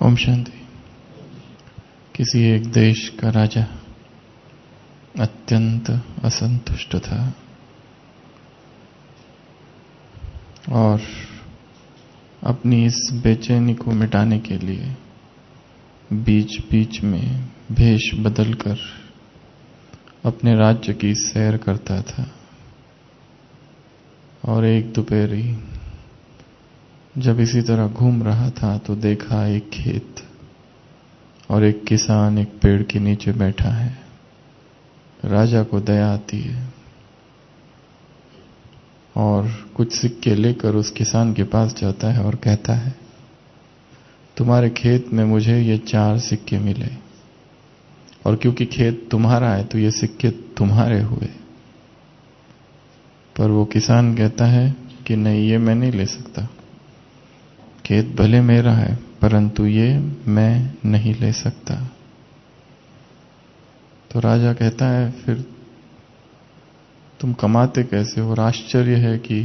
ओम शांति। किसी एक देश का राजा अत्यंत असंतुष्ट था और अपनी इस बेचैनी को मिटाने के लिए बीच बीच में भेष बदलकर अपने राज्य की सैर करता था। और एक दोपहरी जब इसी तरह घूम रहा था तो देखा एक खेत और एक किसान एक पेड़ के नीचे बैठा है। राजा को दया आती है और कुछ सिक्के लेकर उस किसान के पास जाता है और कहता है, तुम्हारे खेत में मुझे ये 4 सिक्के मिले और क्योंकि खेत तुम्हारा है तो ये सिक्के तुम्हारे हुए। पर वो किसान कहता है कि नहीं, ये मैं नहीं ले सकता। खेत भले मेरा है परंतु ये मैं नहीं ले सकता। तो राजा कहता है, फिर तुम कमाते कैसे हो? और आश्चर्य है कि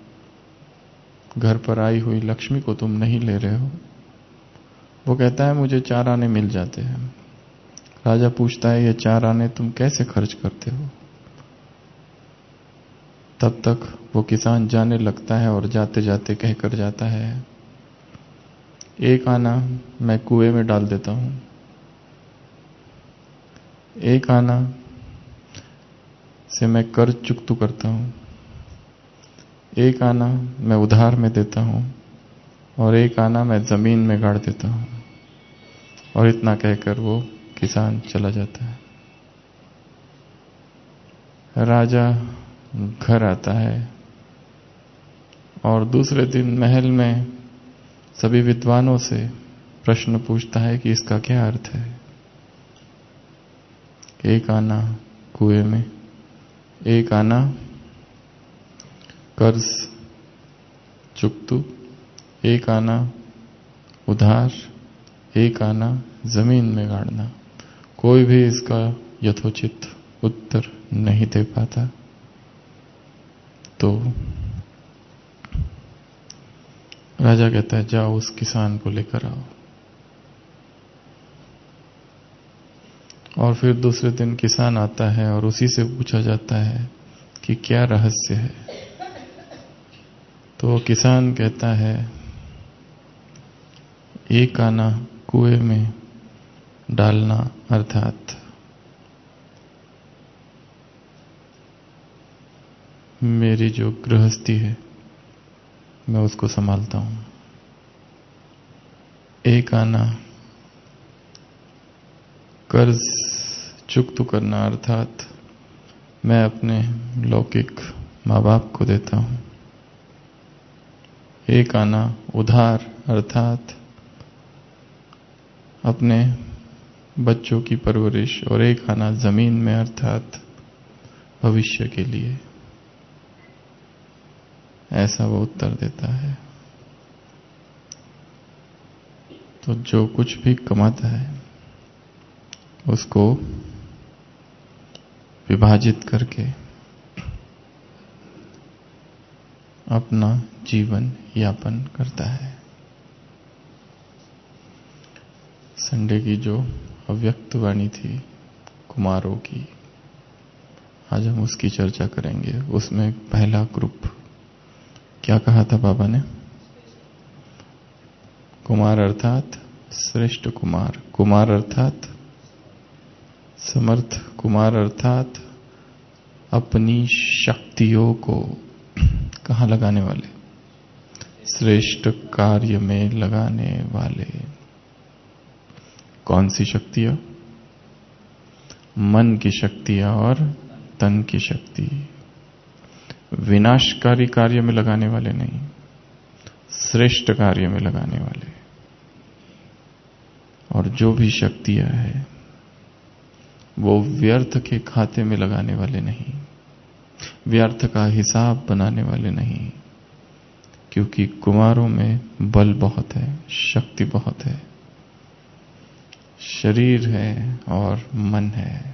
घर पर आई हुई लक्ष्मी को तुम नहीं ले रहे हो। वो कहता है, मुझे 4 आने मिल जाते हैं। राजा पूछता है, ये 4 आने तुम कैसे खर्च करते हो? तब तक वो किसान जाने लगता है और जाते जाते कहकर जाता है, 1 आना मैं कुएं में डाल देता हूं, 1 आना से मैं कर्ज चुकता करता हूं, 1 आना मैं उधार में देता हूं और 1 आना मैं जमीन में गाड़ देता हूं। और इतना कहकर वो किसान चला जाता है। राजा घर आता है और दूसरे दिन महल में सभी विद्वानों से प्रश्न पूछता है कि इसका क्या अर्थ है। 1 आना कुएं में, 1 आना कर्ज चुकतू, 1 आना उधार, 1 आना जमीन में गाड़ना। कोई भी इसका यथोचित उत्तर नहीं दे पाता। तो राजा कहता है, जाओ उस किसान को लेकर आओ। और फिर दूसरे दिन किसान आता है और उसी से पूछा जाता है कि क्या रहस्य है। तो वो किसान कहता है, 1 आना कुएं में डालना अर्थात मेरी जो गृहस्थी है मैं उसको संभालता हूं। 1 आना कर्ज चुकता करना अर्थात मैं अपने लौकिक माँ बाप को देता हूं। 1 आना उधार अर्थात अपने बच्चों की परवरिश और 1 आना जमीन में अर्थात भविष्य के लिए। ऐसा वो उत्तर देता है। तो जो कुछ भी कमाता है उसको विभाजित करके अपना जीवन यापन करता है। संडे की जो अव्यक्त वाणी थी कुमारों की, आज हम उसकी चर्चा करेंगे। उसमें पहला ग्रुप क्या कहा था बाबा ने? कुमार अर्थात श्रेष्ठ कुमार, कुमार अर्थात समर्थ, कुमार अर्थात अपनी शक्तियों को कहाँ लगाने वाले? श्रेष्ठ कार्य में लगाने वाले। कौन सी शक्तियां? मन की शक्तियां और तन की शक्ति। विनाशकारी कार्य में लगाने वाले नहीं, श्रेष्ठ कार्य में लगाने वाले। और जो भी शक्तियां हैं वो व्यर्थ के खाते में लगाने वाले नहीं, व्यर्थ का हिसाब बनाने वाले नहीं। क्योंकि कुमारों में बल बहुत है, शक्ति बहुत है, शरीर है और मन है।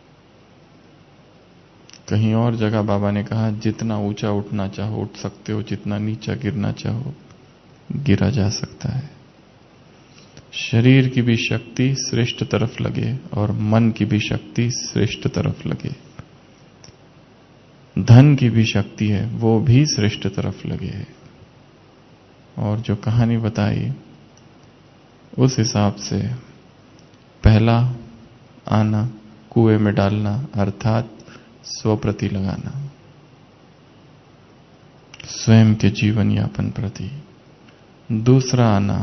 कहीं और जगह बाबा ने कहा, जितना ऊंचा उठना चाहो उठ सकते हो, जितना नीचा गिरना चाहो गिरा जा सकता है। शरीर की भी शक्ति श्रेष्ठ तरफ लगे और मन की भी शक्ति श्रेष्ठ तरफ लगे, धन की भी शक्ति है वो भी श्रेष्ठ तरफ लगे। और जो कहानी बताई उस हिसाब से पहला आना कुएं में डालना अर्थात स्वप्रति लगाना, स्वयं के जीवन यापन प्रति। दूसरा आना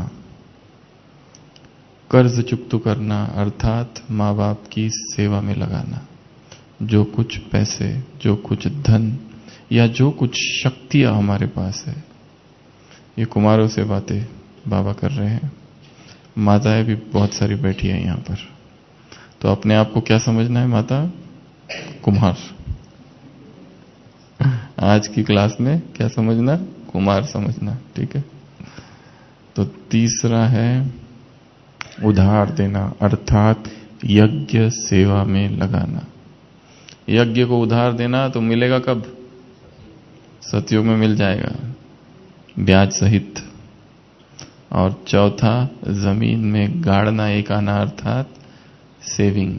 कर्ज चुकता करना अर्थात माँ बाप की सेवा में लगाना। जो कुछ पैसे, जो कुछ धन या जो कुछ शक्तियां हमारे पास है, ये कुमारों से बातें बाबा कर रहे हैं। माताएं भी बहुत सारी बैठी हैं यहां पर, तो अपने आप को क्या समझना है? माता कुमार। आज की क्लास में क्या समझना? कुमार समझना, ठीक है। तो तीसरा है उधार देना अर्थात यज्ञ सेवा में लगाना। यज्ञ को उधार देना तो मिलेगा कब? सतयुग में मिल जाएगा, ब्याज सहित। और चौथा जमीन में गाड़ना एक आना अर्थात सेविंग,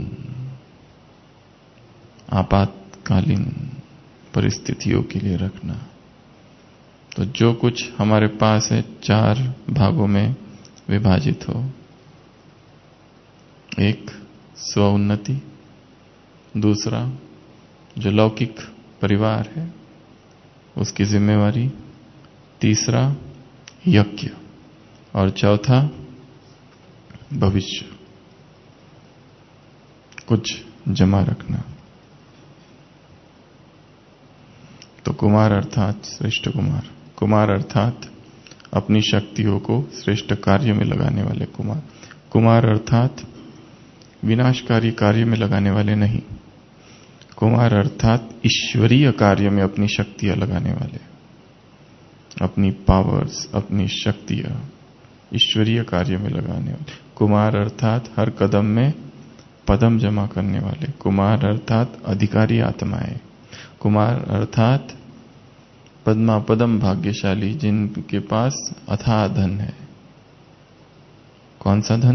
आपातकालीन परिस्थितियों के लिए रखना। तो जो कुछ हमारे पास है 4 भागों में विभाजित हो। एक स्व उन्नति, दूसरा जो लौकिक परिवार है उसकी जिम्मेवारी, तीसरा यज्ञ और चौथा भविष्य, कुछ जमा रखना। तो कुमार अर्थात श्रेष्ठ कुमार, कुमार अर्थात अपनी शक्तियों को श्रेष्ठ कार्य में लगाने वाले कुमार, कुमार अर्थात विनाशकारी कार्य में लगाने वाले नहीं, कुमार अर्थात ईश्वरीय कार्य में अपनी शक्तियां लगाने वाले, अपनी पावर्स, अपनी शक्तियां ईश्वरीय कार्य में लगाने वाले। कुमार अर्थात हर कदम में पदम जमा करने वाले, कुमार अर्थात अधिकारी आत्माएं, कुमार अर्थात पद्मा पदम भाग्यशाली जिनके पास अथाह धन है। कौन सा धन?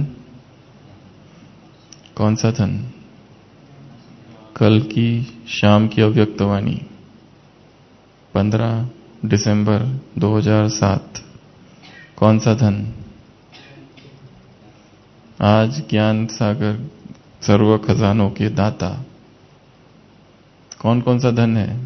कौन सा धन? कल की शाम की अव्यक्तवाणी 15 दिसंबर 2007। कौन सा धन? आज ज्ञान सागर सर्व खजानों के दाता कौन कौन सा धन है?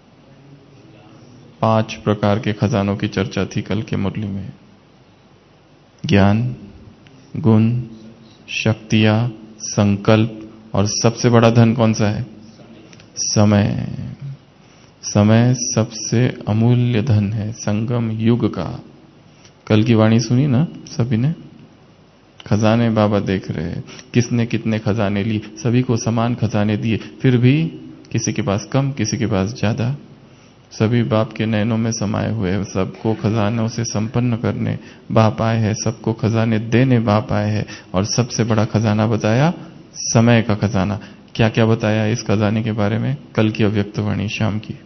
5 प्रकार के खजानों की चर्चा थी कल के मुरली में। ज्ञान, गुण, शक्तियां, संकल्प और सबसे बड़ा धन कौन सा है? समय। समय सबसे अमूल्य धन है संगम युग का। कल की वाणी सुनी ना सभी ने? खजाने बाबा देख रहे हैं, किसने कितने खजाने लिए, सभी को समान खजाने दिए, फिर भी किसी के पास कम, किसी के पास ज्यादा। सभी बाप के नयनों में समाये हुए, सबको खजानों से संपन्न करने बाप आए हैं, सबको खजाने देने बाप आए हैं। और सबसे बड़ा खजाना बताया समय का खजाना। क्या क्या बताया इस खजाने के बारे में? कल की अव्यक्तवाणी शाम की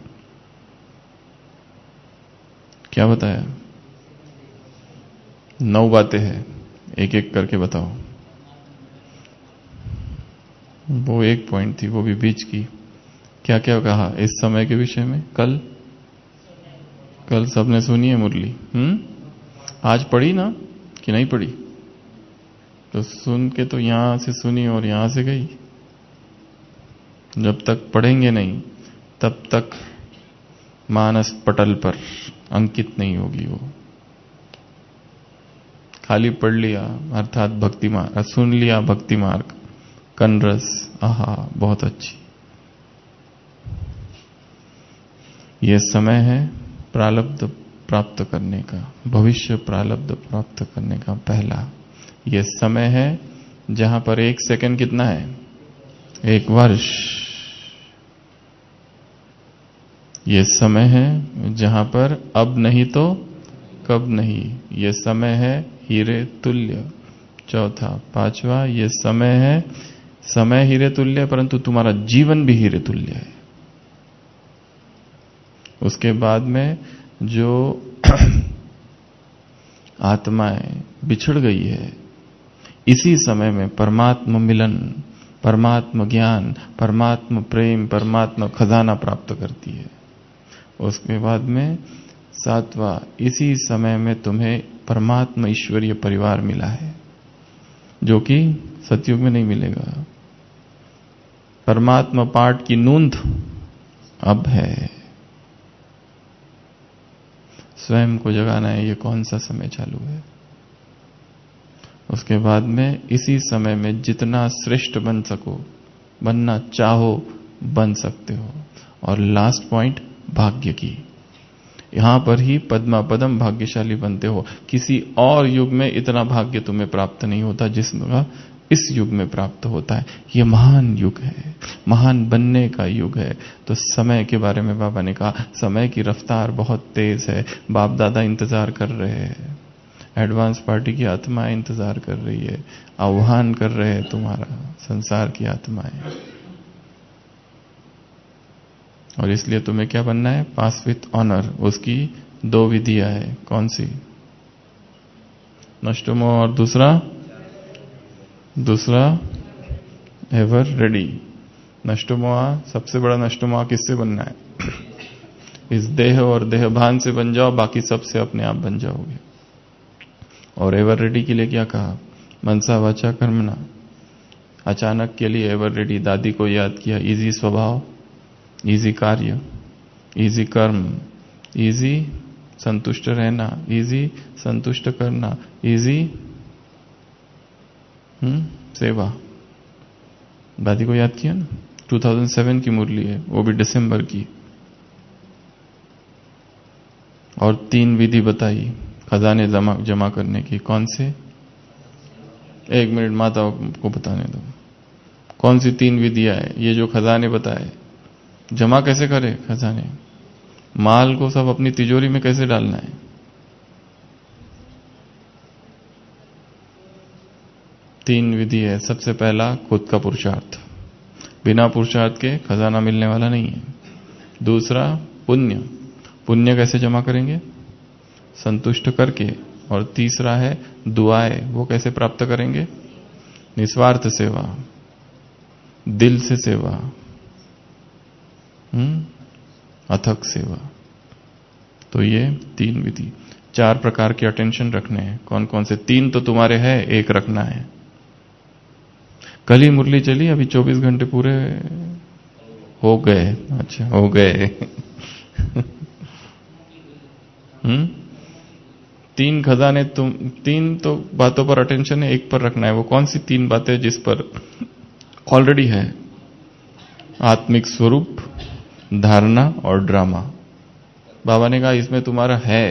क्या बताया? 9 बातें हैं, एक एक करके बताओ। वो एक पॉइंट थी, वो भी बीच की। क्या क्या कहा इस समय के विषय में? कल सबने सुनी है मुरली? आज पढ़ी ना कि नहीं पढ़ी? तो सुन के तो यहां से सुनी और यहां से गई। जब तक पढ़ेंगे नहीं तब तक मानस पटल पर अंकित नहीं होगी वो। खाली पढ़ लिया अर्थात भक्ति मार्ग, सुन लिया भक्ति मार्ग, कनरस, आहा बहुत अच्छी। यह समय है प्रारब्ध प्राप्त करने का, भविष्य प्रारब्ध प्राप्त करने का पहला। यह समय है जहां पर 1 सेकंड कितना है? 1 वर्ष। यह समय है जहां पर अब नहीं तो कब नहीं। यह समय है हीरे तुल्य। चौथा, पांचवा, यह समय है, समय हीरे तुल्य परंतु तुम्हारा जीवन भी हीरे तुल्य है। उसके बाद में जो आत्माएं बिछड़ गई है, इसी समय में परमात्मा मिलन, परमात्मा ज्ञान, परमात्मा प्रेम, परमात्मा खजाना प्राप्त करती है। उसके बाद में 7वां, इसी समय में तुम्हें परमात्मा ईश्वरीय परिवार मिला है, जो कि सतयुग में नहीं मिलेगा। परमात्मा पाठ की नूंद अब है, स्वयं को जगाना है। ये कौन सा समय चालू है? उसके बाद में इसी समय में जितना श्रेष्ठ बन सको, बनना चाहो, बन सकते हो। और लास्ट पॉइंट, भाग्य की। यहां पर ही पद्मा पदम भाग्यशाली बनते हो। किसी और युग में इतना भाग्य तुम्हें प्राप्त नहीं होता जिसका इस युग में प्राप्त होता है। ये महान युग है, महान बनने का युग है। तो समय के बारे में बाबा ने कहा, समय की रफ्तार बहुत तेज है। बाप दादा इंतजार कर रहे हैं, एडवांस पार्टी की आत्माएं इंतजार कर रही है, आह्वान कर रहे हैं तुम्हारा, संसार की आत्माएं। और इसलिए तुम्हें क्या बनना है? Pass with honour. उसकी 2 विधियां है। कौन सी? नष्टोमो और दूसरा एवर रेडी। नष्टोमोआ, सबसे बड़ा नष्टोमोआ किससे बनना है? इस देह और देहभान से बन जाओ, बाकी सबसे अपने आप बन जाओगे। और एवर रेडी के लिए क्या कहा? मनसा वाचा कर्मणा। अचानक के लिए एवर रेडी, दादी को याद किया। इजी स्वभाव, इजी कार्य, इजी कर्म, इजी संतुष्ट रहना, इजी संतुष्ट करना, इजी सेवा। दादी को याद किया ना? 2007 की मुरली है, वो भी दिसंबर की। और 3 विधि बताई खजाने जमा करने की। कौन से? 1 मिनट माता को बताने दो। कौन सी 3 विधियां है? ये जो खजाने बताए, जमा कैसे करे खजाने? माल को सब अपनी तिजोरी में कैसे डालना है? तीन विधि है। सबसे पहला, खुद का पुरुषार्थ। बिना पुरुषार्थ के खजाना मिलने वाला नहीं है। दूसरा, पुण्य। पुण्य कैसे जमा करेंगे? संतुष्ट करके। और तीसरा है दुआएं। वो कैसे प्राप्त करेंगे? निस्वार्थ सेवा, दिल से सेवा, अथक सेवा। तो ये 3 विधि। 4 प्रकार के अटेंशन रखने हैं। कौन कौन से? 3 तो तुम्हारे हैं, 1 रखना है। कल ही मुरली चली, अभी 24 घंटे पूरे हो गए। अच्छा, हो गए। 3 खजाने, 3 तो बातों पर अटेंशन है, 1 पर रखना है। वो कौन सी 3 बातें जिस पर ऑलरेडी है? आत्मिक स्वरूप, धारणा और ड्रामा। बाबा ने कहा इसमें तुम्हारा है,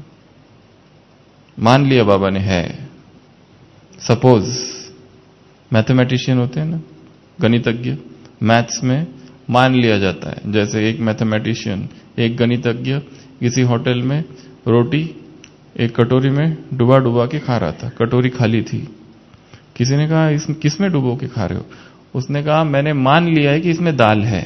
मान लिया बाबा ने है। सपोज मैथमेटिशियन होते हैं ना, गणितज्ञ, मैथ्स में मान लिया जाता है। जैसे एक मैथमेटिशियन, एक गणितज्ञ किसी होटल में रोटी एक कटोरी में डुबा डुबा के खा रहा था। कटोरी खाली थी। किसी ने कहा किसमें डुबो के खा रहे हो? उसने कहा मैंने मान लिया है कि इसमें दाल है।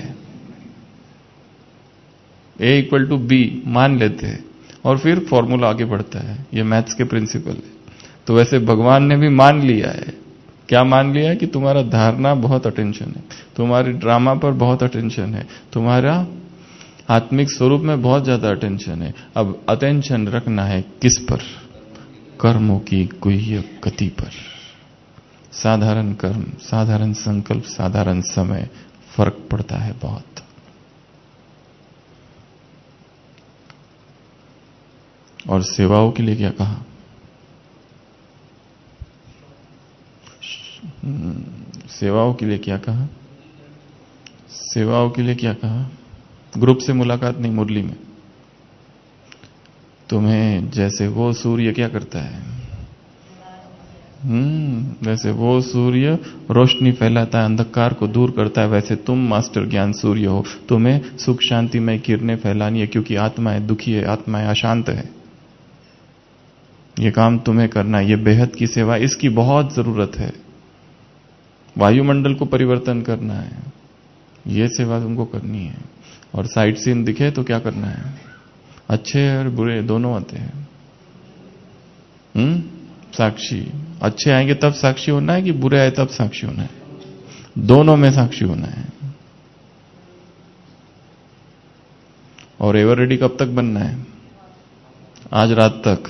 A = B मान लेते हैं और फिर फॉर्मूला आगे बढ़ता है। ये मैथ्स के प्रिंसिपल है। तो वैसे भगवान ने भी मान लिया है। क्या मान लिया है? कि तुम्हारा धारणा बहुत अटेंशन है, तुम्हारी ड्रामा पर बहुत अटेंशन है, तुम्हारा आत्मिक स्वरूप में बहुत ज्यादा अटेंशन है। अब अटेंशन रखना है किस पर? कर्मों की गुह्य गति पर। साधारण कर्म, साधारण संकल्प, साधारण समय, फर्क पड़ता है बहुत। और सेवाओं के लिए क्या कहा? सेवाओं के लिए क्या कहा? सेवाओं के लिए क्या कहा? ग्रुप से मुलाकात नहीं, मुरली में। तुम्हें जैसे वो सूर्य क्या करता है? वैसे वो सूर्य रोशनी फैलाता है, अंधकार को दूर करता है, वैसे तुम मास्टर ज्ञान सूर्य हो। तुम्हें सुख शांति में किरणें फैलानी है, क्योंकि आत्माएं दुखी है, आत्माएं अशांत है। ये काम तुम्हें करना है। ये बेहद की सेवा, इसकी बहुत जरूरत है। वायुमंडल को परिवर्तन करना है, ये सेवा तुमको करनी है। और साइट सीन दिखे तो क्या करना है? अच्छे और बुरे दोनों आते हैं। साक्षी, अच्छे आएंगे तब साक्षी होना है कि बुरे आए तब साक्षी होना है? दोनों में साक्षी होना है। और एवर रेडी कब तक बनना है? आज रात तक।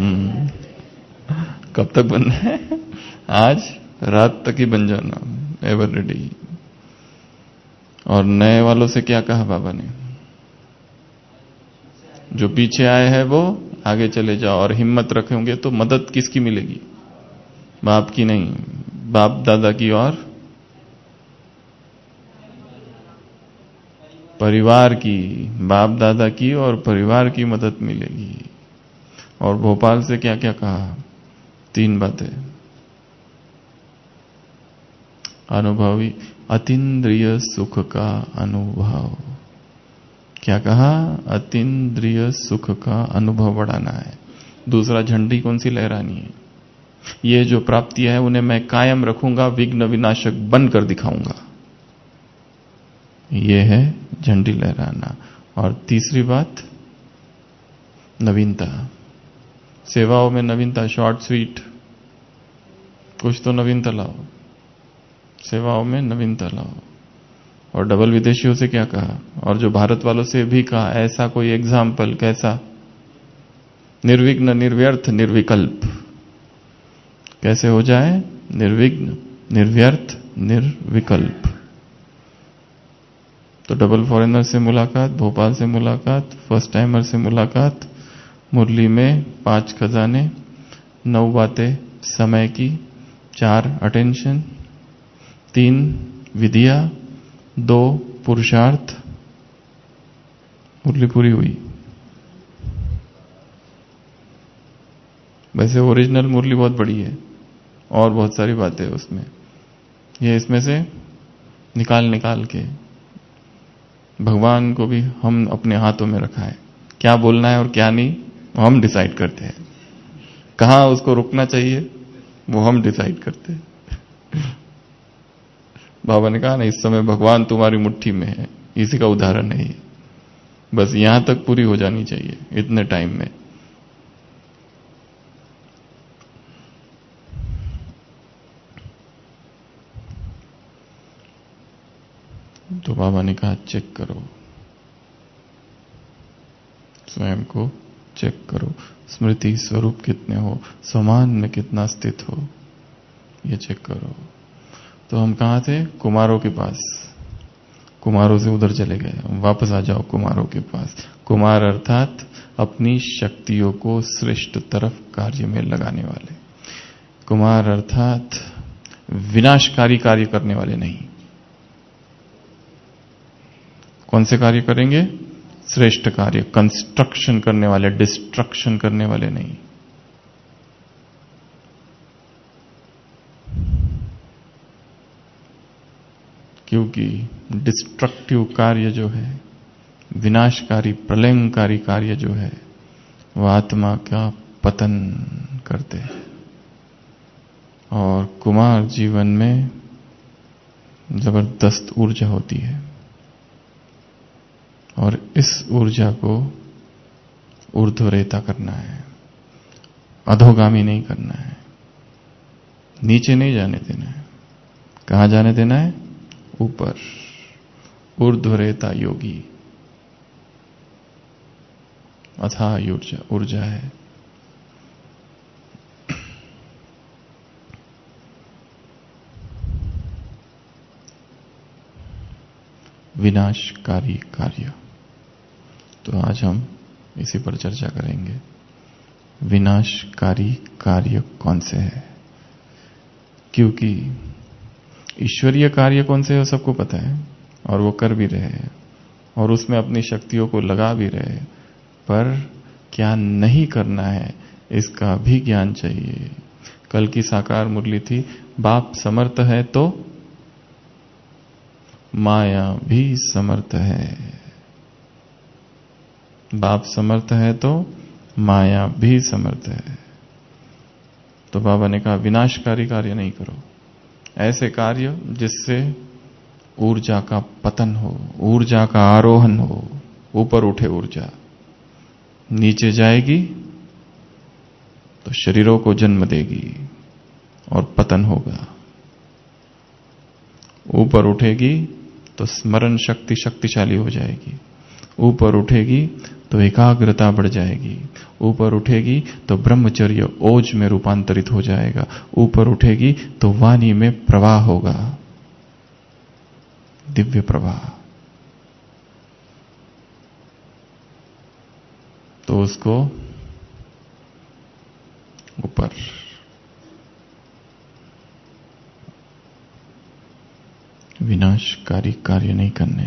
कब तक बनना है? आज रात तक ही बन जाना एवर रेडी। और नए वालों से क्या कहा बाबा ने? जो पीछे आए हैं वो आगे चले जाओ, और हिम्मत रखेंगे तो मदद किसकी मिलेगी? बाप की नहीं, बाप दादा की और परिवार की। बाप दादा की और परिवार की मदद मिलेगी। और भोपाल से क्या क्या कहा? 3 बातें। अनुभवी अतीन्द्रिय सुख का अनुभव। क्या कहा? अतीन्द्रिय सुख का अनुभव बढ़ाना है। दूसरा, झंडी कौन सी लहरानी है? ये जो प्राप्तियां है उन्हें मैं कायम रखूंगा, विघ्न विनाशक बनकर दिखाऊंगा। ये है झंडी लहराना। और तीसरी बात, नवीनता। सेवाओं में नवीनता, शॉर्ट स्वीट, कुछ तो नवीनता लाओ। सेवाओं में नवीनता लाओ। और डबल विदेशियों से क्या कहा? और जो भारत वालों से भी कहा, ऐसा कोई एग्जाम्पल कैसा? निर्विघ्न, निर्व्यर्थ, निर्विकल्प। कैसे हो जाए? निर्विघ्न, निर्व्यर्थ, निर्विकल्प। तो डबल फॉरेनर से मुलाकात, भोपाल से मुलाकात, फर्स्ट टाइमर से मुलाकात, मुरली में 5 खजाने, 9 बातें समय की, 4 अटेंशन, 3 विधिया, 2 पुरुषार्थ। मुरली पूरी हुई। वैसे ओरिजिनल मुरली बहुत बड़ी है और बहुत सारी बातें हैं उसमें। ये इसमें से निकाल के भगवान को भी हम अपने हाथों में रखा है। क्या बोलना है और क्या नहीं वो हम डिसाइड करते हैं। कहां उसको रुकना चाहिए वो हम डिसाइड करते हैं। बाबा ने कहा ना, इस समय भगवान तुम्हारी मुट्ठी में है। इसी का उदाहरण है ये। बस यहां तक पूरी हो जानी चाहिए इतने टाइम में। तो बाबा ने कहा चेक करो, स्वयं को चेक करो। स्मृति स्वरूप कितने हो, समान में कितना स्थित हो, ये चेक करो। तो हम कहां थे? कुमारों के पास। कुमारों से उधर चले गए। वापस आ जाओ कुमारों के पास। कुमार अर्थात अपनी शक्तियों को श्रेष्ठ तरफ कार्य में लगाने वाले। कुमार अर्थात विनाशकारी कार्य करने वाले नहीं। कौन से कार्य करेंगे? श्रेष्ठ कार्य, कंस्ट्रक्शन करने वाले, डिस्ट्रक्शन करने वाले नहीं। क्योंकि डिस्ट्रक्टिव कार्य जो है, विनाशकारी प्रलयंकारी कार्य जो है, वह आत्मा का पतन करते हैं। और कुमार जीवन में जबरदस्त ऊर्जा होती है और इस ऊर्जा को ऊर्ध्वरेता करना है, अधोगामी नहीं करना है, नीचे नहीं जाने देना है। कहां जाने देना है? ऊपर। ऊर्ध्वरेता योगी अथाह ऊर्जा है। विनाशकारी कार्य। तो आज हम इसी पर चर्चा करेंगे। विनाशकारी कार्य कौन से है? क्योंकि ईश्वरीय कार्य कौन से है सबको पता है और वो कर भी रहे हैं और उसमें अपनी शक्तियों को लगा भी रहे हैं, पर क्या नहीं करना है इसका भी ज्ञान चाहिए। कल की साकार मुरली थी, बाप समर्थ है तो माया भी समर्थ है। बाप समर्थ है तो माया भी समर्थ है। तो बाबा ने कहा विनाशकारी कार्य नहीं करो, ऐसे कार्य जिससे ऊर्जा का पतन हो, ऊर्जा का आरोहण हो। ऊपर उठे ऊर्जा, नीचे जाएगी तो शरीरों को जन्म देगी। और पतन होगा। ऊपर उठेगी तो स्मरण शक्ति शक्तिशाली हो जाएगी, ऊपर उठेगी तो एकाग्रता बढ़ जाएगी, ऊपर उठेगी तो ब्रह्मचर्य ओज में रूपांतरित हो जाएगा, ऊपर उठेगी तो वाणी में प्रवाह होगा, दिव्य प्रवाह। तो उसको ऊपर विनाशकारी कार्य नहीं करने।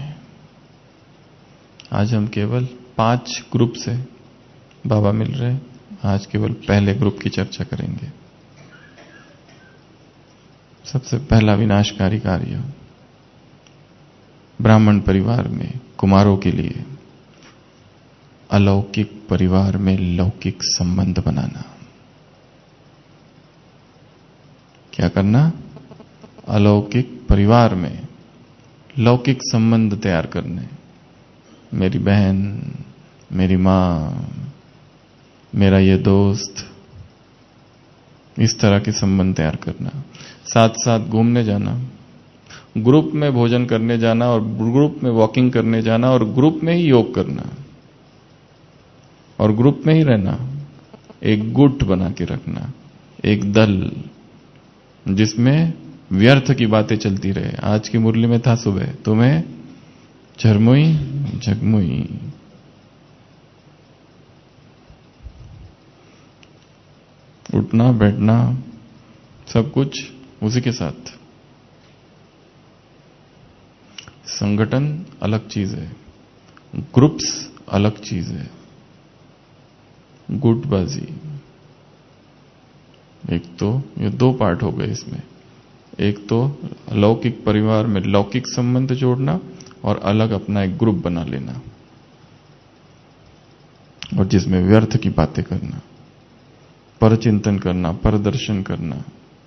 आज हम केवल 5 ग्रुप से बाबा मिल रहे हैं, आज केवल पहले ग्रुप की चर्चा करेंगे। सबसे पहला विनाशकारी कार्य ब्राह्मण परिवार में कुमारों के लिए अलौकिक परिवार में लौकिक संबंध बनाना। क्या करना? अलौकिक परिवार में लौकिक संबंध तैयार करने। मेरी बहन, मेरी मां, मेरा ये दोस्त, इस तरह के संबंध तैयार करना। साथ साथ घूमने जाना, ग्रुप में भोजन करने जाना और ग्रुप में वॉकिंग करने जाना और ग्रुप में ही योग करना और ग्रुप में ही रहना। एक गुट बना के रखना, एक दल जिसमें व्यर्थ की बातें चलती रहे। आज की मुरली में था सुबह, तुम्हें झरमुई झगमुई, उठना बैठना सब कुछ उसी के साथ। संगठन अलग चीज है, ग्रुप्स अलग चीज है। गुटबाजी, एक तो ये 2 पार्ट हो गए इसमें। एक तो अलौकिक परिवार में लौकिक संबंध जोड़ना और अलग अपना एक ग्रुप बना लेना और जिसमें व्यर्थ की बातें करना, परचिंतन करना, परदर्शन करना।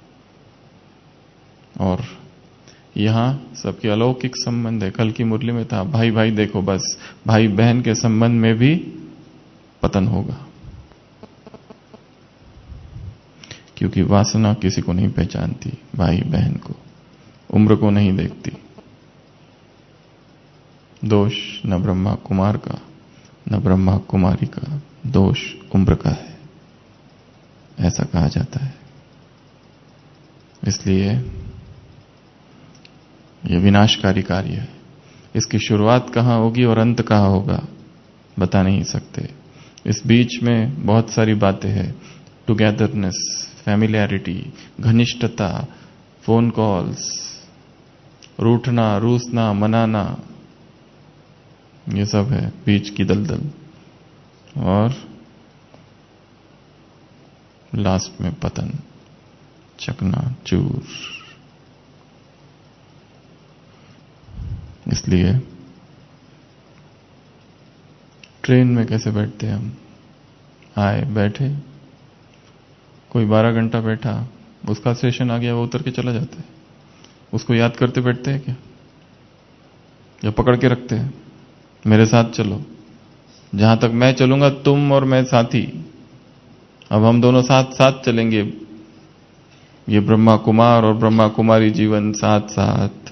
और यहां सबके अलौकिक संबंध है। कल की मुरली में था भाई भाई देखो, बस भाई बहन के संबंध में भी पतन होगा, क्योंकि वासना किसी को नहीं पहचानती, भाई बहन को, उम्र को नहीं देखती। दोष न ब्रह्मा कुमार का न ब्रह्मा कुमारी का, दोष उम्र का है, ऐसा कहा जाता है। इसलिए यह विनाशकारी कार्य है। इसकी शुरुआत कहां होगी और अंत कहां होगा बता नहीं सकते। इस बीच में बहुत सारी बातें हैं, टुगेदरनेस, फैमिलियरिटी, घनिष्ठता, फोन कॉल्स, रूठना, रूसना, मनाना, ये सब है बीच की दलदल। और लास्ट में पतन, चकना चूर। इसलिए ट्रेन में कैसे बैठते हैं हम? आए बैठे, कोई 12 घंटा बैठा, उसका स्टेशन आ गया, वो उतर के चला जाता है। उसको याद करते बैठते हैं क्या? या पकड़ के रखते हैं, मेरे साथ चलो, जहां तक मैं चलूंगा तुम और मैं साथी, अब हम दोनों साथ साथ चलेंगे। ये ब्रह्मा कुमार और ब्रह्मा कुमारी जीवन साथ साथ।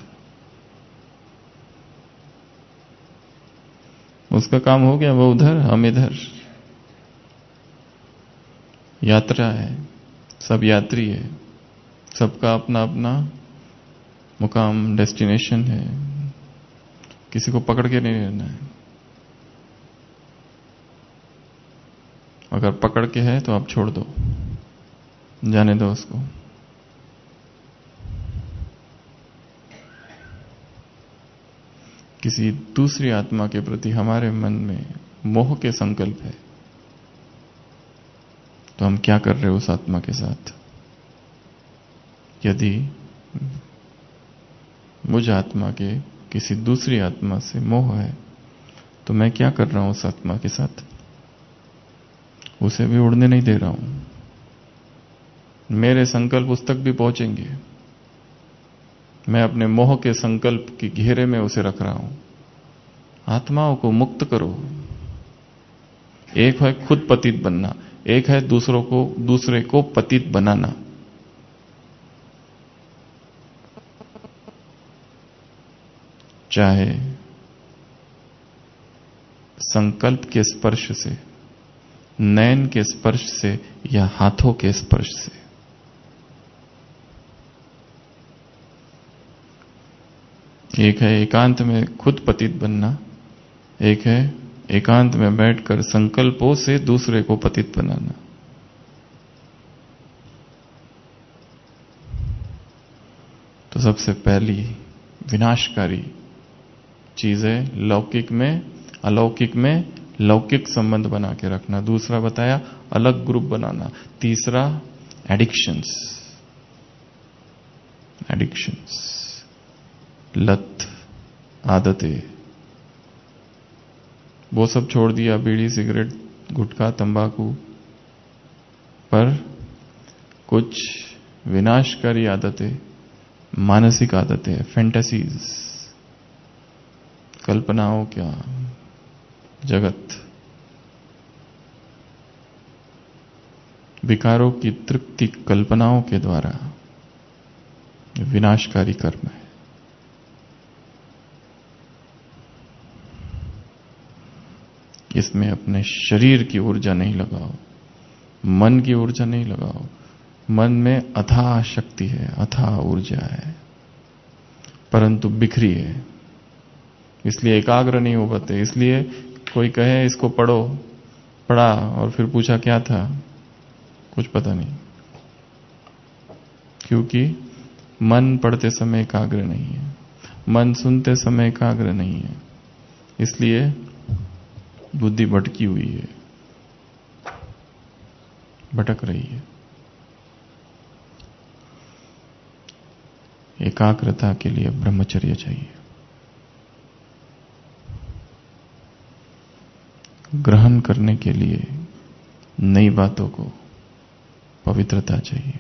उसका काम हो गया, वो उधर हम इधर। यात्रा है, सब यात्री है, सबका अपना अपना मुकाम, डेस्टिनेशन है, किसी को पकड़ के नहीं रहना है। अगर पकड़ के है तो आप छोड़ दो, जाने दो उसको। किसी दूसरी आत्मा के प्रति हमारे मन में मोह के संकल्प है तो हम क्या कर रहे हैं उस आत्मा के साथ? यदि मुझ आत्मा के किसी दूसरी आत्मा से मोह है तो मैं क्या कर रहा हूं उस आत्मा के साथ? उसे भी उड़ने नहीं दे रहा हूं। मेरे संकल्प उस तक भी पहुंचेंगे, मैं अपने मोह के संकल्प के घेरे में उसे रख रहा हूं। आत्माओं को मुक्त करो। एक है खुद पतित बनना, एक है दूसरे को पतित बनाना। चाहे संकल्प के स्पर्श से, नयन के स्पर्श से या हाथों के स्पर्श से। एक है एकांत में खुद पतित बनना, एक है एकांत में बैठकर संकल्पों से दूसरे को पतित बनाना। तो सबसे पहली विनाशकारी चीज है लौकिक में अलौकिक में लौकिक संबंध बना के रखना। दूसरा बताया अलग ग्रुप बनाना। तीसरा एडिक्शंस, लत, आदतें, वो सब छोड़ दिया, बीड़ी सिगरेट गुटखा तंबाकू, पर कुछ विनाशकारी आदतें, मानसिक आदतें, फैंटेसीज, कल्पनाओं क्या जगत, विकारों की तृप्ति कल्पनाओं के द्वारा विनाशकारी कर्म है। इसमें अपने शरीर की ऊर्जा नहीं लगाओ, मन की ऊर्जा नहीं लगाओ। मन में अथाह शक्ति है, अथाह ऊर्जा है, परंतु बिखरी है, इसलिए एकाग्र नहीं हो पाते। इसलिए कोई कहे इसको पढ़ो, पढ़ा और फिर पूछा क्या था, कुछ पता नहीं, क्योंकि मन पढ़ते समय एकाग्र नहीं है, मन सुनते समय एकाग्र नहीं है, इसलिए बुद्धि भटकी हुई है, भटक रही है। एकाग्रता के लिए ब्रह्मचर्य चाहिए, ग्रहण करने के लिए नई बातों को पवित्रता चाहिए।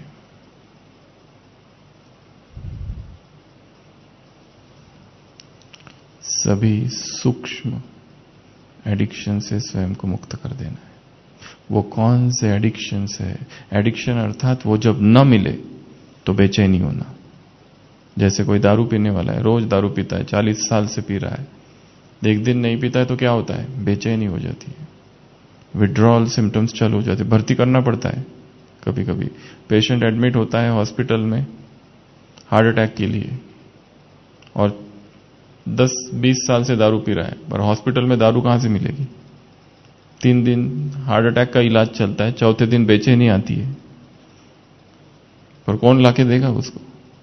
सभी सूक्ष्म एडिक्शन से स्वयं को मुक्त कर देना है। वो कौन से एडिक्शंस है? एडिक्शन अर्थात वो जब न मिले तो बेचैनी होना। जैसे कोई दारू पीने वाला है, रोज दारू पीता है, 40 साल से पी रहा है, एक दिन नहीं पीता है तो क्या होता है? बेचैनी हो जाती है, विड्रॉल सिम्टम्स चालू हो जाते हैं, भर्ती करना पड़ता है। कभी कभी पेशेंट एडमिट होता है हॉस्पिटल में हार्ट अटैक के लिए, और 10-20 साल से दारू पी रहा है, पर हॉस्पिटल में दारू कहां से मिलेगी? 3 दिन हार्ट अटैक का इलाज चलता है, चौथे दिन बेचैनी आती है, पर कौन लाके देगा उसको?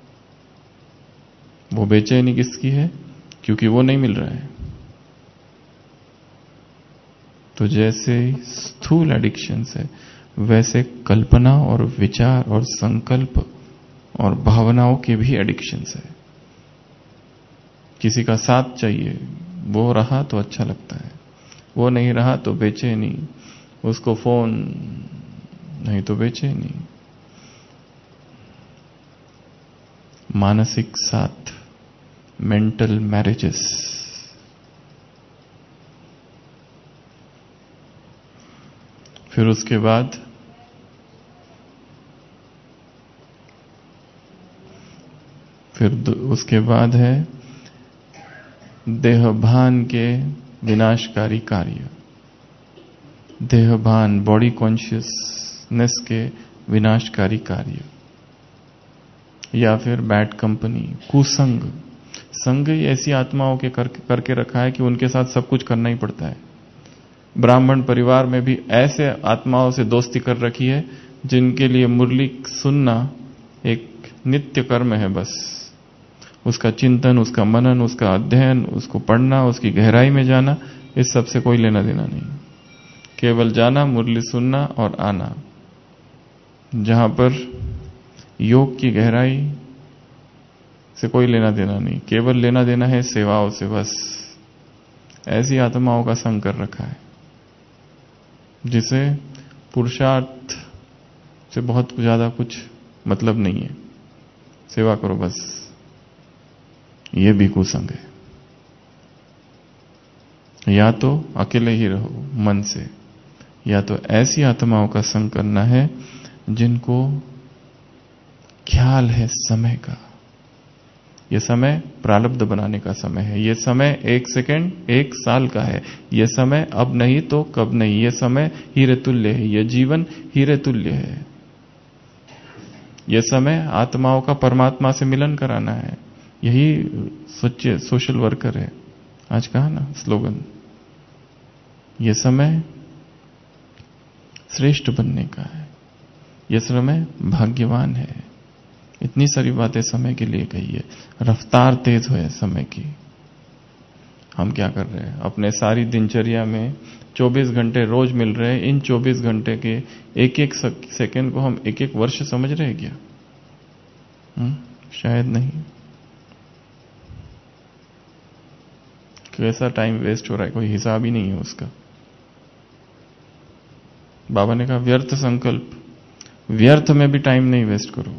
वो बेचैनी किसकी है? क्योंकि वो नहीं मिल रहा है। तो जैसे स्थूल एडिक्शंस है, वैसे कल्पना और विचार और संकल्प और भावनाओं के भी एडिक्शंस है। किसी का साथ चाहिए, वो रहा तो अच्छा लगता है, वो नहीं रहा तो बेचैनी, उसको फोन नहीं तो बेचैनी। मानसिक साथ, मेंटल मैरिजेस, फिर उसके बाद है देहभान के विनाशकारी कार्य, देहभान बॉडी कॉन्शियसनेस के विनाशकारी कार्य, या फिर बैड कंपनी, कुसंग। संग ही ऐसी आत्माओं के करके रखा है कि उनके साथ सब कुछ करना ही पड़ता है। ब्राह्मण परिवार में भी ऐसे आत्माओं से दोस्ती कर रखी है जिनके लिए मुरली सुनना एक नित्य कर्म है। बस उसका चिंतन, उसका मनन, उसका अध्ययन, उसको पढ़ना, उसकी गहराई में जाना, इस सब से कोई लेना देना नहीं। केवल जाना, मुरली सुनना और आना। जहां पर योग की गहराई से कोई लेना देना नहीं, केवल लेना देना है सेवाओं से। बस ऐसी आत्माओं का संग कर रखा है जिसे पुरुषार्थ से बहुत ज्यादा कुछ मतलब नहीं है। सेवा करो बस, ये भी कुसंग है। या तो अकेले ही रहो मन से, या तो ऐसी आत्माओं का संग करना है जिनको ख्याल है समय का, ये समय प्रारब्ध बनाने का समय है। ये समय 1 सेकंड 1 साल का है। ये समय अब नहीं तो कब नहीं। ये समय हीरे तुल्य है। ये जीवन हीरे तुल्य है। ये समय आत्माओं का परमात्मा से मिलन कराना है। यही सच्चे सोशल वर्कर है। आज कहा ना स्लोगन, ये समय श्रेष्ठ बनने का है। ये समय भाग्यवान है। इतनी सारी बातें समय के लिए कही है। रफ्तार तेज है समय की। हम क्या कर रहे हैं? अपने सारी दिनचर्या में 24 घंटे रोज मिल रहे हैं। इन 24 घंटे के एक एक सेकंड को हम एक एक वर्ष समझ रहे हैं क्या? शायद नहीं। कैसा टाइम वेस्ट हो रहा है, कोई हिसाब ही नहीं है उसका। बाबा ने कहा व्यर्थ संकल्प, व्यर्थ में भी टाइम नहीं वेस्ट करो।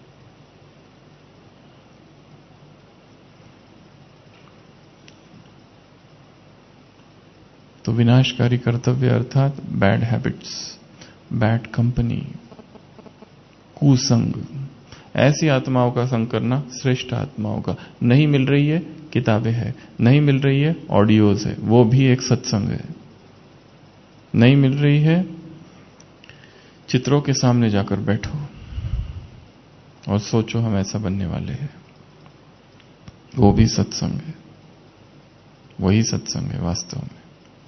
तो विनाशकारी कर्तव्य अर्थात बैड हैबिट्स, बैड कंपनी, कुसंग, ऐसी आत्माओं का संग करना श्रेष्ठ आत्माओं का। नहीं मिल रही है किताबें है, नहीं मिल रही है ऑडियोज है, वो भी एक सत्संग है। नहीं मिल रही है चित्रों के सामने जाकर बैठो और सोचो हम ऐसा बनने वाले हैं, वो भी सत्संग है। वही सत्संग है वास्तव में।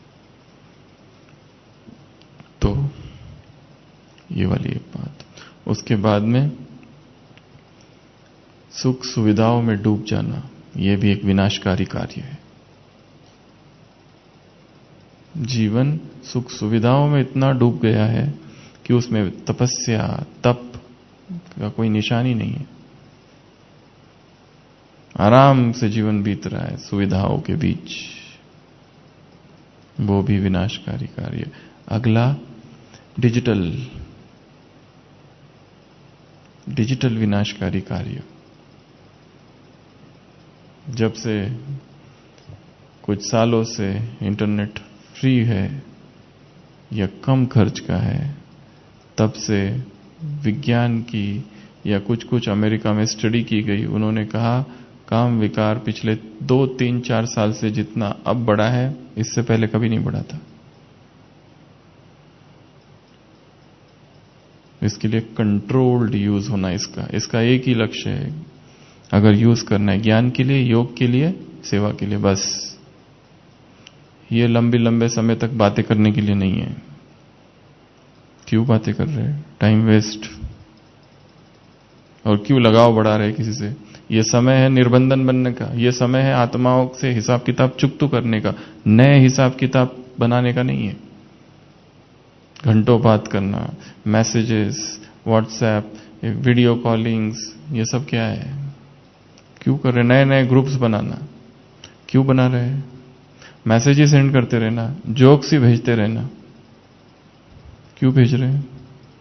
तो ये वाली एक बात। उसके बाद में सुख सुविधाओं में डूब जाना, यह भी एक विनाशकारी कार्य है। जीवन सुख सुविधाओं में इतना डूब गया है कि उसमें तपस्या तप का कोई निशान ही नहीं है। आराम से जीवन बीत रहा है सुविधाओं के बीच, वो भी विनाशकारी कार्य। अगला डिजिटल विनाशकारी कार्य। जब से कुछ सालों से इंटरनेट फ्री है या कम खर्च का है, तब से विज्ञान की या कुछ अमेरिका में स्टडी की गई, उन्होंने कहा काम विकार पिछले 2, 3, 4 साल से जितना अब बढ़ा है, इससे पहले कभी नहीं बढ़ा था। इसके लिए कंट्रोल्ड यूज होना इसका एक ही लक्ष्य है। अगर यूज करना है ज्ञान के लिए, योग के लिए, सेवा के लिए, बस। ये लंबे समय तक बातें करने के लिए नहीं है। क्यों बातें कर रहे हैं? Time waste. और क्यों लगाव बढ़ा रहे किसी से? यह समय है निर्बंधन बनने का। यह समय है आत्माओं से हिसाब किताब चुकतू करने का, नए हिसाब किताब बनाने का नहीं है। घंटों बात करना, मैसेजेस, व्हाट्सएप, वीडियो कॉलिंग्स, ये सब क्या है? क्यों कर रहे? नए नए ग्रुप्स बनाना क्यों बना रहे हैं? मैसेजेस सेंड करते रहना, जोक्स ही भेजते रहना, क्यों भेज रहे हैं?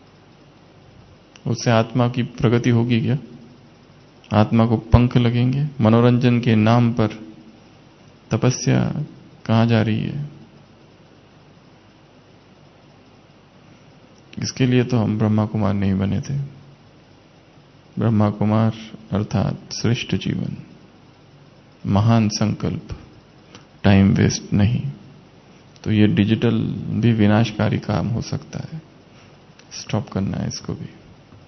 उससे आत्मा की प्रगति होगी क्या? आत्मा को पंख लगेंगे? मनोरंजन के नाम पर तपस्या कहां जा रही है? इसके लिए तो हम ब्रह्मा कुमार नहीं बने थे। ब्रह्मा कुमार अर्थात श्रेष्ठ जीवन, महान संकल्प, टाइम वेस्ट नहीं। तो ये डिजिटल भी विनाशकारी काम हो सकता है। स्टॉप करना है इसको भी,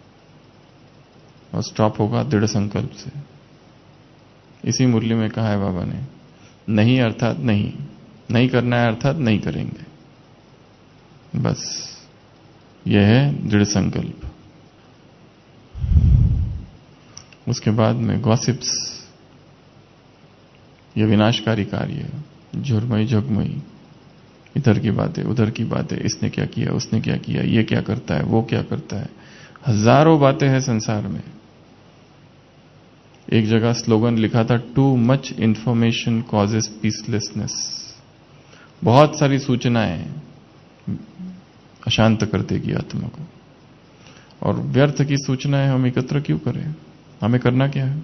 और स्टॉप होगा दृढ़ संकल्प से। इसी मुरली में कहा है बाबा ने, नहीं अर्थात नहीं, नहीं करना है अर्थात नहीं करेंगे, बस। यह है दृढ़ संकल्प। उसके बाद में गॉसिप्स, यह विनाशकारी कार्य है। झुरमई झगमई, इधर की बातें उधर की बातें, इसने क्या किया उसने क्या किया, ये क्या करता है वो क्या करता है, हजारों बातें हैं संसार में। एक जगह स्लोगन लिखा था, too much information causes peacelessness. बहुत सारी सूचनाएं अशांत कर देगी आत्मा को, और व्यर्थ की सूचनाएं हम एकत्र क्यों करें? हमें करना क्या है?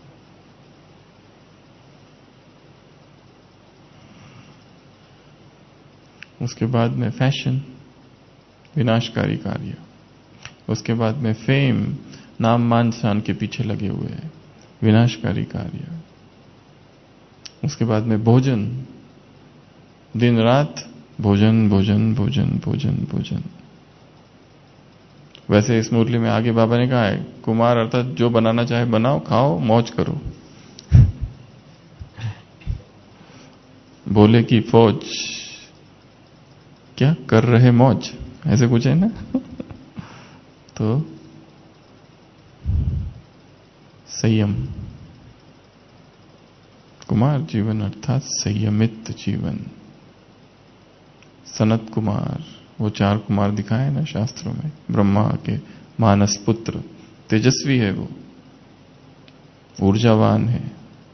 उसके बाद में फैशन, विनाशकारी कार्य। उसके बाद में फेम, नाम मान शान के पीछे लगे हुए हैं, विनाशकारी कार्य। उसके बाद में भोजन, दिन रात भोजन भोजन भोजन भोजन भोजन। वैसे इस मुरली में आगे बाबा ने कहा है, कुमार अर्थात जो बनाना चाहे बनाओ, खाओ, मौज करो। बोले की फौज, क्या कर रहे मौज, ऐसे कुछ है ना। तो संयम, कुमार जीवन अर्थात संयमित जीवन। सनत कुमार, वो 4 कुमार दिखाए ना शास्त्रों में, ब्रह्मा के मानस पुत्र, तेजस्वी है वो, ऊर्जावान है।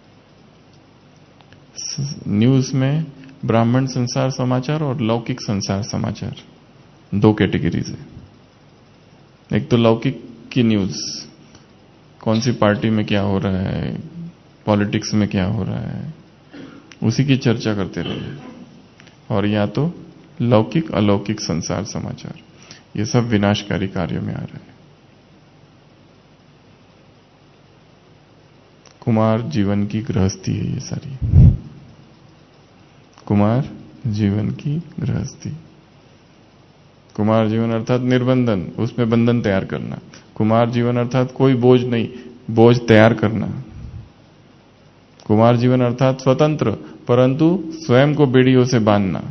न्यूज में ब्राह्मण संसार समाचार और लौकिक संसार समाचार 2 कैटेगरीज है। एक तो लौकिक की न्यूज, कौन सी पार्टी में क्या हो रहा है, पॉलिटिक्स में क्या हो रहा है, उसी की चर्चा करते रहे। और या तो लौकिक अलौकिक संसार समाचार, ये सब विनाशकारी कार्य में आ रहे हैं। कुमार जीवन की गृहस्थी है ये सारी, कुमार जीवन की गृहस्थी। कुमार जीवन अर्थात निर्बंधन, उसमें बंधन तैयार करना। कुमार जीवन अर्थात कोई बोझ नहीं, बोझ तैयार करना। कुमार जीवन अर्थात स्वतंत्र, परंतु स्वयं को बेड़ियों से बांधना।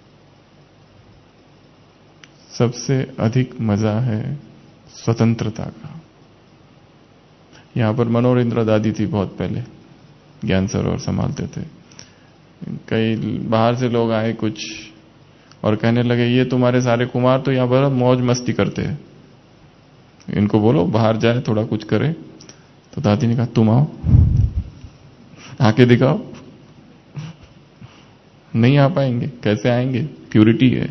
सबसे अधिक मजा है स्वतंत्रता का। यहां पर मनोरेंद्र दादी थी बहुत पहले, ज्ञान सरोवर संभालते थे। कई बाहर से लोग आए कुछ और कहने लगे, ये तुम्हारे सारे कुमार तो यहां पर मौज मस्ती करते हैं, इनको बोलो बाहर जाए थोड़ा कुछ करे। तो दादी ने कहा, तुम आओ, आके दिखाओ। नहीं आ पाएंगे, कैसे आएंगे, प्यूरिटी है।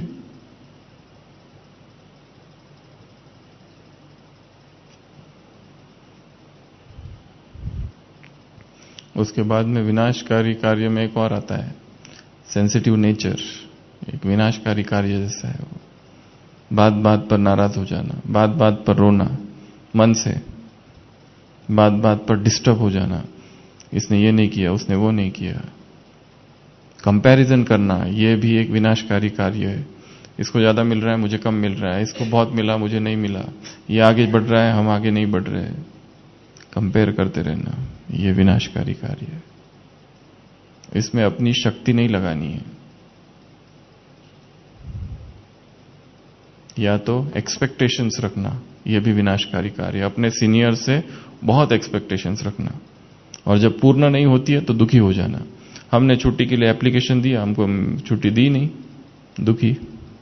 उसके बाद में विनाशकारी कार्य में एक और आता है, सेंसिटिव नेचर। एक विनाशकारी कार्य जैसा है वो, बात बात पर नाराज हो जाना, बात बात पर रोना मन से, बात बात पर डिस्टर्ब हो जाना, इसने ये नहीं किया, उसने वो नहीं किया। कंपैरिजन करना, ये भी एक विनाशकारी कार्य है। इसको ज्यादा मिल रहा है, मुझे कम मिल रहा है, इसको बहुत मिला, मुझे नहीं मिला, ये आगे बढ़ रहा है, हम आगे नहीं बढ़ रहे। कंपेयर करते रहना, ये विनाशकारी कार्य है। इसमें अपनी शक्ति नहीं लगानी है। या तो एक्सपेक्टेशंस रखना, यह भी विनाशकारी कार्य है। अपने सीनियर से बहुत एक्सपेक्टेशंस रखना, और जब पूर्ण नहीं होती है तो दुखी हो जाना। हमने छुट्टी के लिए एप्लीकेशन दिया, हमको छुट्टी दी नहीं, दुखी।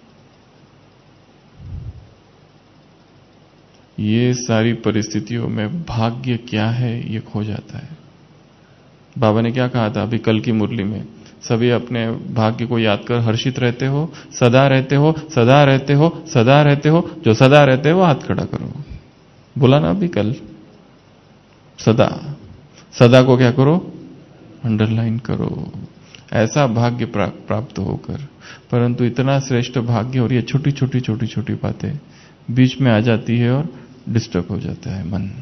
ये सारी परिस्थितियों में भाग्य क्या है ये खो जाता है। बाबा ने क्या कहा था अभी कल की मुरली में, सभी अपने भाग्य को याद कर हर्षित रहते हो, सदा रहते हो, सदा रहते हो, सदा रहते हो। जो सदा रहते हो हाथ खड़ा करो, बोला ना अभी कल। सदा, सदा को क्या करो, अंडरलाइन करो। ऐसा भाग्य प्राप्त होकर, परंतु इतना श्रेष्ठ भाग्य और ये छोटी छोटी छोटी छोटी बातें बीच में आ जाती है और डिस्टर्ब हो जाता है मन,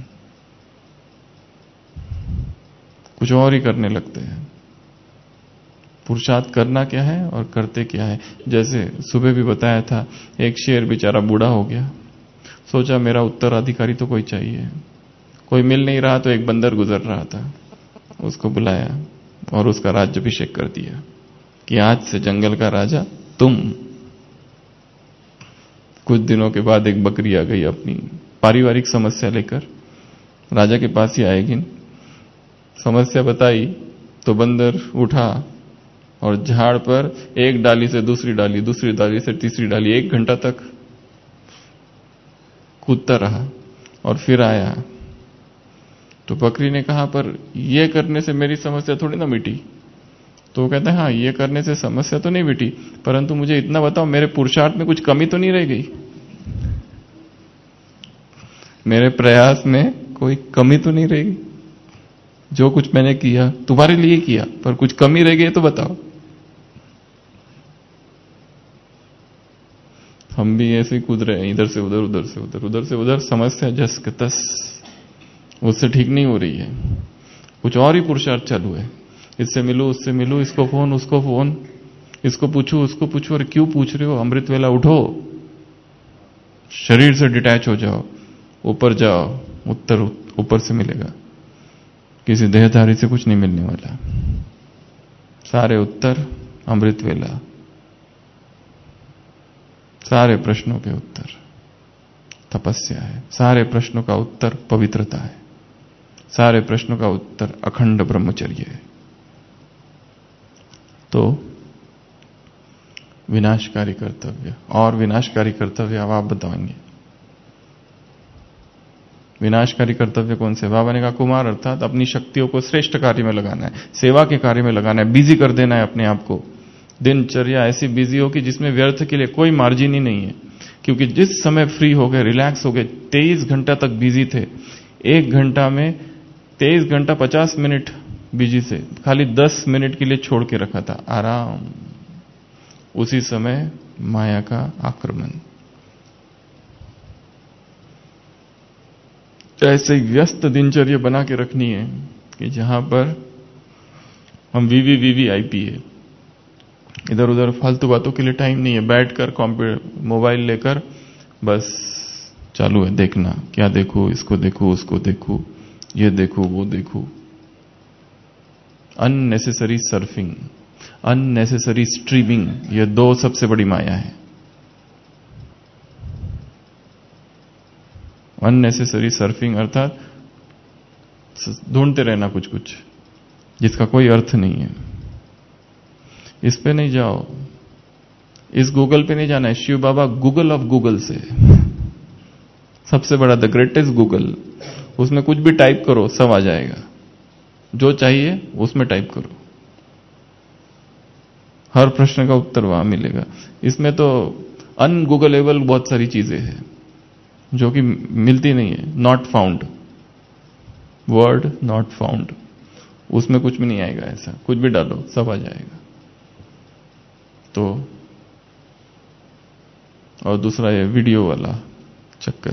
कुछ और ही करने लगते हैं। पुरुषार्थ करना क्या है और करते क्या है। जैसे सुबह भी बताया था, एक शेर बेचारा बूढ़ा हो गया, सोचा मेरा उत्तराधिकारी तो कोई चाहिए, कोई मिल नहीं रहा, तो एक बंदर गुजर रहा था, उसको बुलाया और उसका राज्याभिषेक कर दिया कि आज से जंगल का राजा तुम। कुछ दिनों के बाद एक बकरी आ गई अपनी पारिवारिक समस्या लेकर, राजा के पास ही आएगी, समस्या बताई तो बंदर उठा और झाड़ पर एक डाली से दूसरी डाली, दूसरी डाली से तीसरी डाली, 1 घंटा तक कूदता रहा और फिर आया। तो बकरी ने कहा, पर यह करने से मेरी समस्या थोड़ी ना मिटी। तो वो कहता है, हाँ ये करने से समस्या तो नहीं मिटी, परंतु मुझे इतना बताओ मेरे पुरुषार्थ में कुछ कमी तो नहीं रह गई, मेरे प्रयास में कोई कमी तो नहीं रह गई। जो कुछ मैंने किया तुम्हारे लिए किया, पर कुछ कमी रह गई तो बताओ। हम भी ऐसे ही कूद रहे हैं, इधर से उधर, उधर से उधर, उधर से उधर, समस्या जस का तस, उससे ठीक नहीं हो रही है। कुछ और ही पुरुषार्थ चालू है। इससे मिलूं, उससे मिलूं, इसको फोन, उसको फोन, इसको पूछूं, उसको पूछूं। अरे क्यों पूछ रहे हो? अमृत वेला उठो, शरीर से डिटैच हो जाओ, ऊपर जाओ, उत्तर ऊपर से मिलेगा। किसी देहधारी से कुछ नहीं मिलने वाला। सारे उत्तर अमृत वेला, सारे प्रश्नों के उत्तर तपस्या है, सारे प्रश्नों का उत्तर पवित्रता है, सारे प्रश्नों का उत्तर अखंड ब्रह्मचर्य है। तो विनाशकारी कर्तव्य, और विनाशकारी कर्तव्य अब आप बताएंगे। विनाशकारी कर्तव्य कौन से? बाबा ने कहा कुमार अर्थात अपनी शक्तियों को श्रेष्ठ कार्य में लगाना है, सेवा के कार्य में लगाना है, बिजी कर देना है अपने आप को। दिनचर्या ऐसी बिजी हो कि जिसमें व्यर्थ के लिए कोई मार्जिन ही नहीं है। क्योंकि जिस समय फ्री हो गए, रिलैक्स हो गए, 23 घंटा तक बिजी थे, 1 घंटा में 23 घंटा 50 मिनट बिजी से खाली 10 मिनट के लिए छोड़ के रखा था आराम। उसी समय माया का आक्रमण। ऐसे व्यस्त दिनचर्या बना के रखनी है कि जहां पर हम वीवीआईपी है, इधर उधर फालतू बातों के लिए टाइम नहीं है। बैठकर कंप्यूटर मोबाइल लेकर बस चालू है देखना, क्या देखूं, इसको देखूं, उसको देखूं, ये देखूं, वो देखूं। अननेसेसरी सर्फिंग, अननेसेसरी स्ट्रीमिंग, ये 2 सबसे बड़ी माया है। अननेसेसरी सर्फिंग अर्थात ढूंढते रहना कुछ कुछ जिसका कोई अर्थ नहीं है। इस पे नहीं जाओ, इस गूगल पे नहीं जाना है। Shiv Baba Google of Google से, सबसे बड़ा द ग्रेटेस्ट गूगल, उसमें कुछ भी टाइप करो सब आ जाएगा। जो चाहिए उसमें टाइप करो, हर प्रश्न का उत्तर वहां मिलेगा। इसमें तो अनगूगलेबल बहुत सारी चीजें हैं जो कि मिलती नहीं है। Not found, word not found, उसमें कुछ भी नहीं आएगा। ऐसा कुछ भी डालो सब आ जाएगा। तो और दूसरा ये वीडियो वाला चक्कर,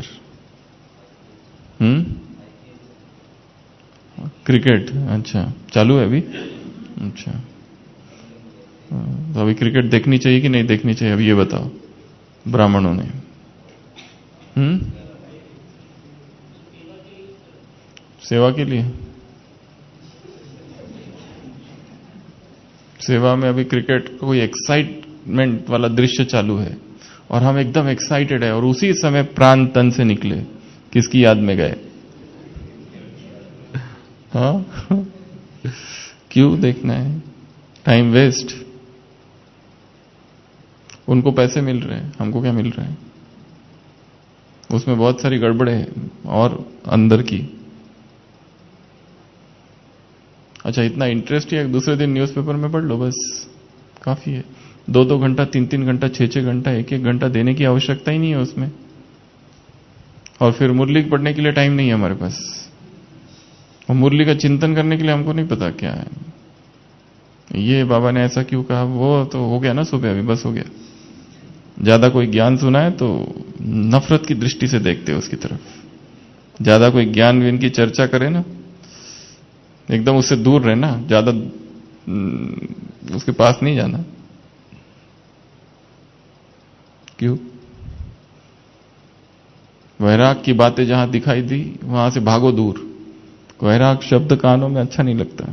क्रिकेट, अच्छा चालू है अभी, अच्छा। तो अभी क्रिकेट देखनी चाहिए कि नहीं देखनी चाहिए, अभी ये बताओ ब्राह्मणों ने। सेवा के लिए, सेवा में अभी क्रिकेट कोई एक्साइटमेंट वाला दृश्य चालू है और हम एकदम एक्साइटेड है, और उसी समय प्राण तन से निकले, किसकी याद में गए? हाँ क्यों देखना है? Time waste. उनको पैसे मिल रहे हैं, हमको क्या मिल रहा है? उसमें बहुत सारी गड़बड़ है और अंदर की। अच्छा, इतना इंटरेस्ट है, दूसरे दिन न्यूज़पेपर में पढ़ लो, बस काफी है। 2-2 घंटा, 3-3 घंटा, 6-6 घंटा, 1-1 घंटा देने की आवश्यकता ही नहीं है उसमें। और फिर मुरली पढ़ने के लिए टाइम नहीं है हमारे पास, और मुरली का चिंतन करने के लिए हमको नहीं पता क्या है, ये बाबा ने ऐसा क्यों कहा, वो तो हो गया ना सुबह, अभी बस हो गया। ज्यादा कोई ज्ञान सुना है तो नफरत की दृष्टि से देखते हैं उसकी तरफ। ज्यादा कोई ज्ञान विन की चर्चा करे ना, एकदम उससे दूर रहना, ज्यादा उसके पास नहीं जाना। क्यों? वैराग की बातें जहां दिखाई दी वहां से भागो दूर। वैराग शब्द कानों में अच्छा नहीं लगता।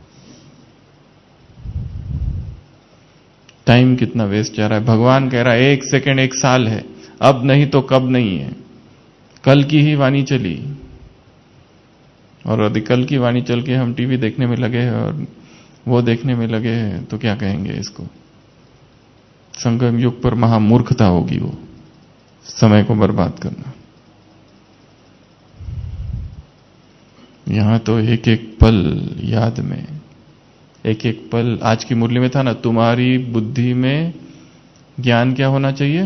टाइम कितना वेस्ट जा रहा है। भगवान कह रहा है 1 सेकंड 1 साल है, अब नहीं तो कब नहीं है। कल की ही वाणी चली, और यदि कल की वाणी चल के हम टीवी देखने में लगे हैं और वो देखने में लगे हैं तो क्या कहेंगे इसको? संगम युग पर महामूर्खता होगी वो, समय को बर्बाद करना। यहां तो एक एक पल याद में, एक एक पल। आज की मुरली में था ना, तुम्हारी बुद्धि में ज्ञान क्या होना चाहिए?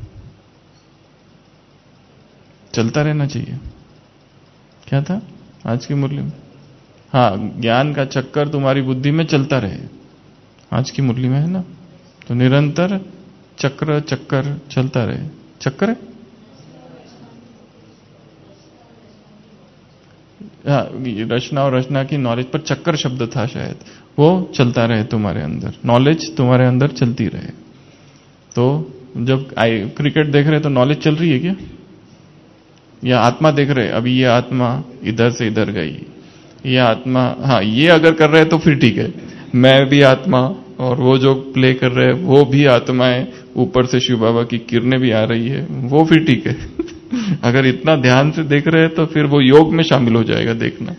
चलता रहना चाहिए। क्या था आज की मुरली में? हाँ, ज्ञान का चक्कर तुम्हारी बुद्धि में चलता रहे। आज की मुरली में है ना, तो निरंतर चक्र चक्कर चलता रहे। चक्कर है, रचना और रचना की नॉलेज पर चक्कर शब्द था शायद, वो चलता रहे तुम्हारे अंदर, नॉलेज तुम्हारे अंदर चलती रहे। तो जब क्रिकेट देख रहे तो नॉलेज चल रही है क्या? या आत्मा देख रहे, अभी ये आत्मा इधर से इधर गई, ये आत्मा, हाँ ये अगर कर रहे हैं तो फिर ठीक है, मैं भी आत्मा और वो जो प्ले कर रहे हैं वो भी आत्माएं, ऊपर से शिव बाबा की किरणें भी आ रही है, वो फिर ठीक है। अगर इतना ध्यान से देख रहे हैं तो फिर वो योग में शामिल हो जाएगा देखना।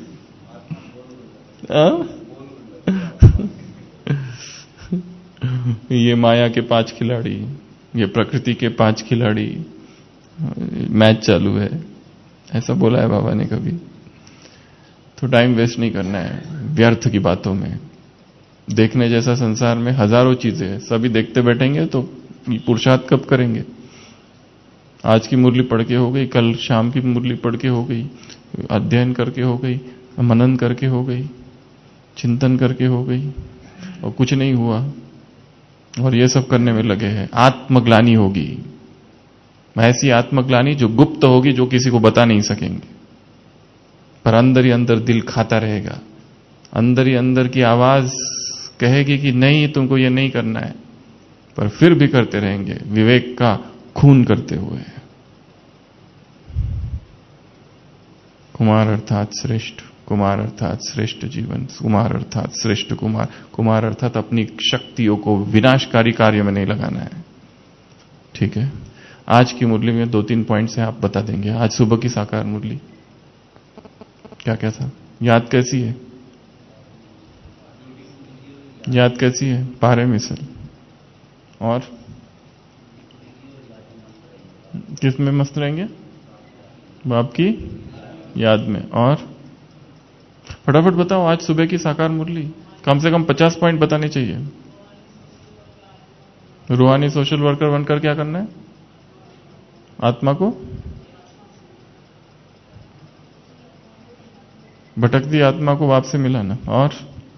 ये माया के 5 खिलाड़ी, ये प्रकृति के 5 खिलाड़ी, मैच चालू है, ऐसा बोला है बाबा ने कभी। तो टाइम वेस्ट नहीं करना है व्यर्थ की बातों में। देखने जैसा संसार में हजारों चीजें हैं, सभी देखते बैठेंगे तो पुरुषार्थ कब करेंगे? आज की मुरली पढ़ के हो गई, कल शाम की मुरली पढ़ के हो गई, अध्ययन करके हो गई, मनन करके हो गई, चिंतन करके हो गई, और कुछ नहीं हुआ, और ये सब करने में लगे हैं। आत्मग्लानि होगी, ऐसी आत्मग्लानि जो गुप्त होगी, जो किसी को बता नहीं सकेंगे, पर अंदर ही अंदर दिल खाता रहेगा, अंदर ही अंदर की आवाज कहेगी कि नहीं तुमको ये नहीं करना है, पर फिर भी करते रहेंगे, विवेक का खून करते हुए। कुमार अर्थात श्रेष्ठ, कुमार अर्थात श्रेष्ठ जीवन, कुमार अर्थात श्रेष्ठ कुमार, कुमार अर्थात अपनी शक्तियों को विनाशकारी कार्य में नहीं लगाना है। ठीक है, आज की मुरली में 2-3 पॉइंट्स हैं, आप बता देंगे। आज सुबह की साकार मुरली क्या क्या था, याद कैसी है? याद कैसी है? पारे मिसल। और किस में मस्त रहेंगे? बाप की याद में। और फटाफट बताओ, आज सुबह की साकार मुरली कम से कम 50 पॉइंट बताने चाहिए। रूहानी सोशल वर्कर बनकर क्या करना है? आत्मा को भटकती आत्मा को वापस से मिलाना। और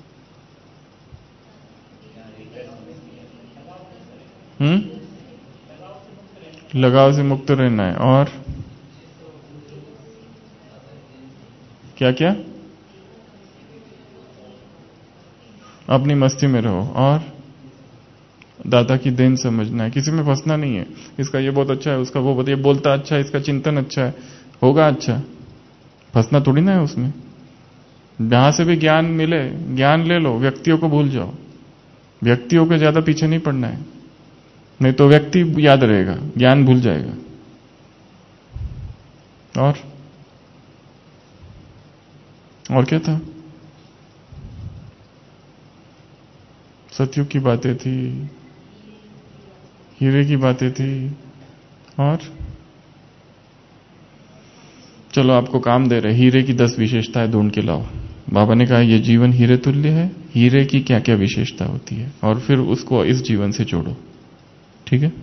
लगाव से मुक्त रहना है। और क्या क्या? अपनी मस्ती में रहो। और दादा की देन समझना है, किसी में फंसना नहीं है। इसका ये बहुत अच्छा है, उसका वो बहुत, ये बोलता अच्छा है, इसका चिंतन अच्छा है, होगा अच्छा, फंसना थोड़ी ना है उसमें। जहां से भी ज्ञान मिले ज्ञान ले लो, व्यक्तियों को भूल जाओ, व्यक्तियों के ज्यादा पीछे नहीं पड़ना है, नहीं तो व्यक्ति याद रहेगा, ज्ञान भूल जाएगा। और क्या था? सतयुग की बातें थी, हीरे की बातें थी। और चलो आपको काम दे रहे, हीरे की 10 विशेषताएं ढूंढ के लाओ। बाबा ने कहा ये जीवन हीरे तुल्य है, हीरे की क्या क्या विशेषता होती है, और फिर उसको इस जीवन से जोड़ो। ठीक है,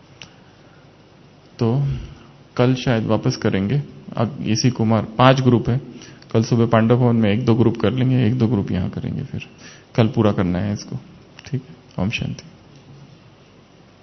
तो कल शायद वापस करेंगे। अब इसी कुमार 5 ग्रुप है, कल सुबह पांडव भवन में 1-2 ग्रुप कर लेंगे, 1-2 ग्रुप यहां करेंगे, फिर कल पूरा करना है इसको। ठीक है, ओम शांति।